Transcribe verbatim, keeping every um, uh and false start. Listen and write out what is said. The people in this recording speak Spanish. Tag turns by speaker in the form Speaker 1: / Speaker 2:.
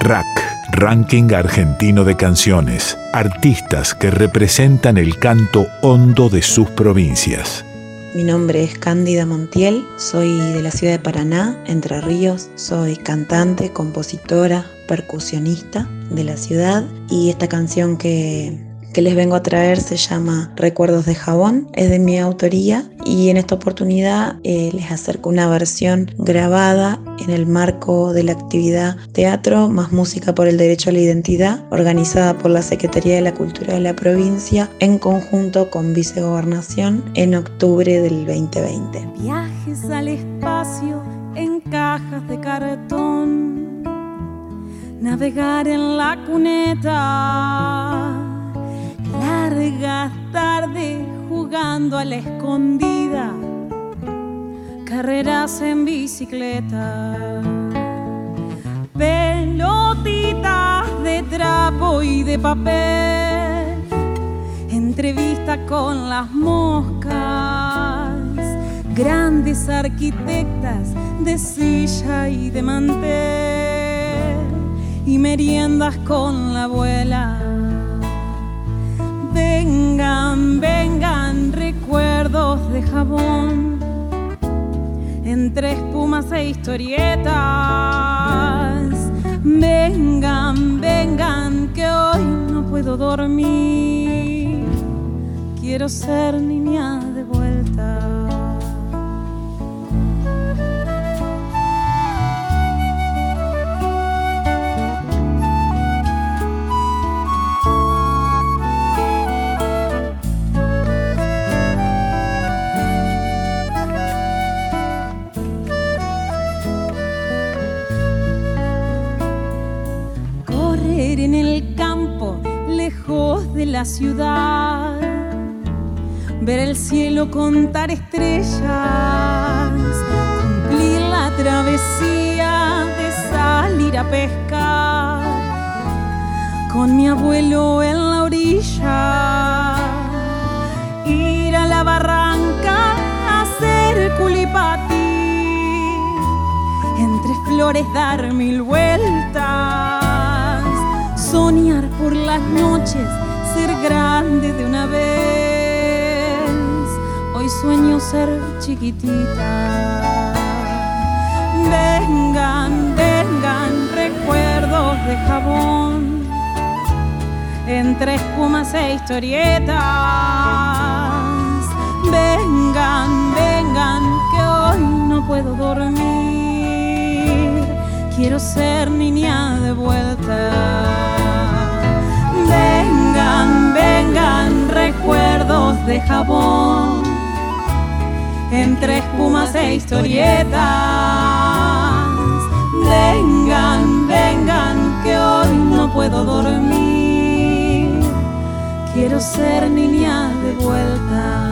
Speaker 1: R A C, Ranking Argentino de Canciones. Artistas que representan el canto hondo de sus provincias.
Speaker 2: Mi nombre es Cándida Montiel, soy de la ciudad de Paraná, Entre Ríos. Soy cantante, compositora, percusionista de la ciudad, y esta canción que, que les vengo a traer se llama Recuerdos de Jabón, es de mi autoría, y en esta oportunidad eh, les acerco una versión grabada en el marco de la actividad Teatro más Música por el Derecho a la Identidad, organizada por la Secretaría de la Cultura de la provincia en conjunto con Vicegobernación en octubre del veinte veinte.
Speaker 3: Viajes al espacio en cajas de cartón, navegar en la cuneta, largas tardes jugando a la escondida, carreras en bicicleta, pelotitas de trapo y de papel, entrevista con las moscas, grandes arquitectas de silla y de mantel, y meriendas con la abuela. Vengan, vengan, recuerdos de jabón, entre espumas e historietas. Vengan, vengan, que hoy no puedo dormir, quiero ser niña de vuelta. En el campo, lejos de la ciudad, ver el cielo, contar estrellas, cumplir la travesía de salir a pescar con mi abuelo en la orilla, ir a la barranca a hacer culipatí, entre flores dar mil vueltas, soñar por las noches, ser grande de una vez. Hoy sueño ser chiquitita. Vengan, vengan, recuerdos de jabón, entre espumas e historietas. Vengan, vengan, que hoy no puedo dormir, quiero ser niña de vuelta. Vengan, vengan, recuerdos de jabón, entre espumas e historietas. Vengan, vengan, que hoy no puedo dormir, quiero ser niña de vuelta.